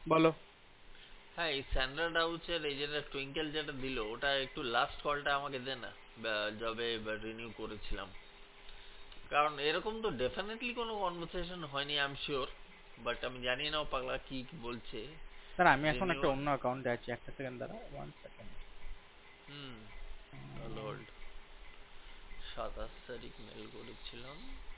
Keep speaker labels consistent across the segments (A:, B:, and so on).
A: বলো।
B: হ্যাঁ, এই স্যান্ড্রা ডাউচের এই যেটা টুইঙ্কেল যেটা দিল, ওটা একটু লাস্ট কলটা আমাকে দে না। যবে রিনিউ করেছিলাম, কারণ এরকম তো ডেফিনেটলি কোনো কনভারসেশন হয়নি, আই এম শিওর। বাট আমি জানি না ও পাগলা কি কি বলছে।
A: দাঁড়া, আমি এখন একটা
B: রিনিউর।
A: অন্য অ্যাকাউন্টে আছি, একটা সেকেন্ড দাঁড়া, 1 সেকেন্ড।
B: হুম। হোল্ড। 27 তারিখ মেল করেছিলাম।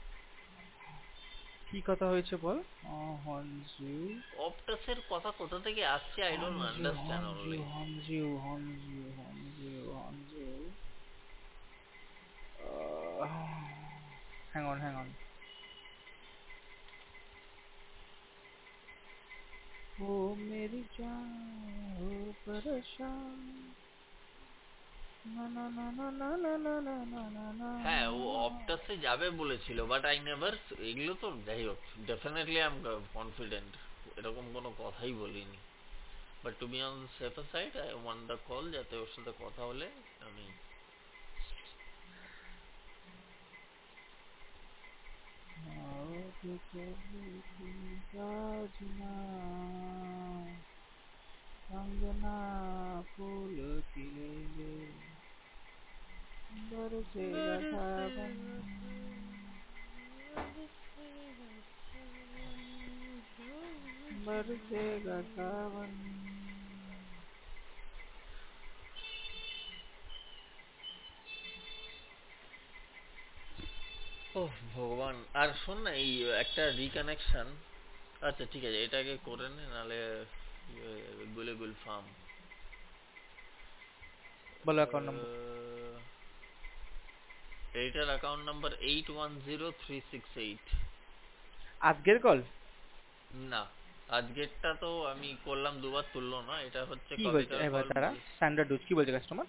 A: কি কথা হয়েছে বল। হনজিউ,
B: অপটাসের কথা কোথা থেকে আসছে, আই ডোন্ট
A: হনজিউ,
B: আন্ডারস্ট্যান্ড
A: হনজিউ,
B: অনলি।
A: হনজিউ, হনজিউ, হনজিউ, হনজিউ। Hang on, hang on. ও মেরি জান, ও পরেশান, না না না না না না না না না না না।
B: হ্যাঁ, ও অপটাসে যাবে বলেছিল, বাট আই নেভার। এগুলো তো যাই হোক, ডেফিনেটলি আই এম কনফিডেন্ট, এরকম কোনো কথাই বলিনি। But to be on safer side, I want the call, যাতে ওর সাথে কথা হলে আমি।
A: आओगे कभी तुम साजना, अंगना फूल खिलेंगे, बरसेगा सावन, बरसेगा सावन।
B: ওহ ভগবান, আর শোন না, এই একটা রিকানেকশন। আচ্ছা ঠিক আছে, এটাকে করে নে, নাহলে গুলে গুল ফার্ম।
A: বলো অ্যাকাউন্ট নম্বর।
B: এইটার অ্যাকাউন্ট নাম্বার 810368।
A: আজকের কল?
B: না, আজকেরটা তো আমি করলাম, দুবার তুললো না। এটা হচ্ছে
A: কি বলছে
B: কবেকার
A: এবার
B: কল।
A: তারা? স্ট্যান্ডার্ড ডুজ কি বলছে কাস্টমার?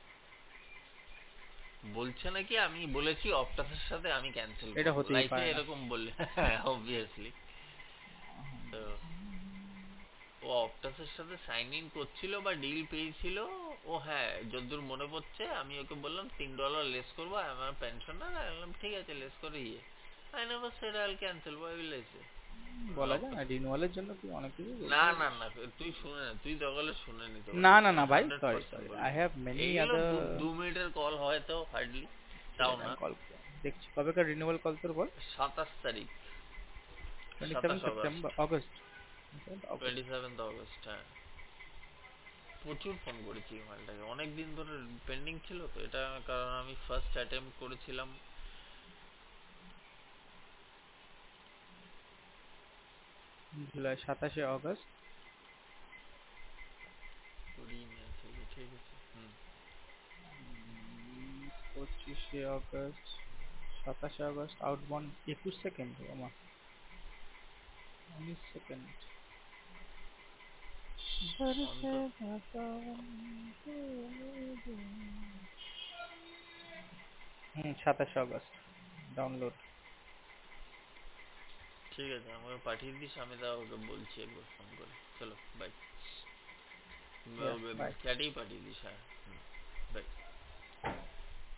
B: বলছে নাকি আমি বলেছি অপটাসের সাথে আমি ক্যান্সেল
A: এটা
B: করব,
A: হতেই
B: লাইফে
A: পারে না।
B: এরকম বললে। হ্যাঁ, অবভিয়াসলি। তো ও অপটাসের সাথে সাইন ইন করছিল বা ডিল পেয়েছিল। ও হ্যাঁ, যতদূর মনে পড়ছে, আমি ওকে বললাম $3 লেস করবো, আমার পেনশনার। আমি বললাম ঠিক আছে, লেস করে I never said I'll cancel, why will I say.
A: বলা যায় না, রিনিউয়ালের জন্য তুই অনেক কিছু
B: না
A: বলতে
B: না
A: পারিস।
B: না, তুই শুনে না, তুই দরকার শুনে নিতে
A: না
B: পারিস,
A: না না
B: আমি
A: ভাই,
B: hundred
A: sorry
B: percent
A: sorry, I
B: বলবো।
A: হ্যাভ মেনি
B: এইগুলো
A: আদার।
B: 2 মিনিটের কল হয়তো হার্ডলি,
A: ঠিক
B: তাও
A: আছে,
B: না।
A: আমি কল দেখছি কবেকার রিনিউয়াল কল তোর বল।
B: 27 তারিখ।
A: 27
B: 27 August.
A: September, August. 27 August.
B: 27 August, হ্যাঁ। প্রচুর ফোন করেছি এই মালটাকে, অনেক দিন ধরে পেন্ডিং ছিল তো এটা, কারণ আমি ফার্স্ট অ্যাটেম্প করেছিলাম।
A: July 27 August.
B: করিনি, আচ্ছা আচ্ছা, ঠিক আছে। হুম।
A: 25 আগস্ট, 27 আগস্ট আউটবাউন্ড 21 সেকেন্ড, আমার 19 সেকেন্ড।
B: অন্তত
A: হুম, 27 আগস্ট ডাউনলোড।
B: ঠিক আছে, আমাকে পাঠিয়ে দিস, আমি তাও ওকে বলছি একবার ফোন করে। চলো বাই।
A: Yeah by.
B: চ্যাটেই পাঠিয়ে দিস, হ্যাঁ। বাই।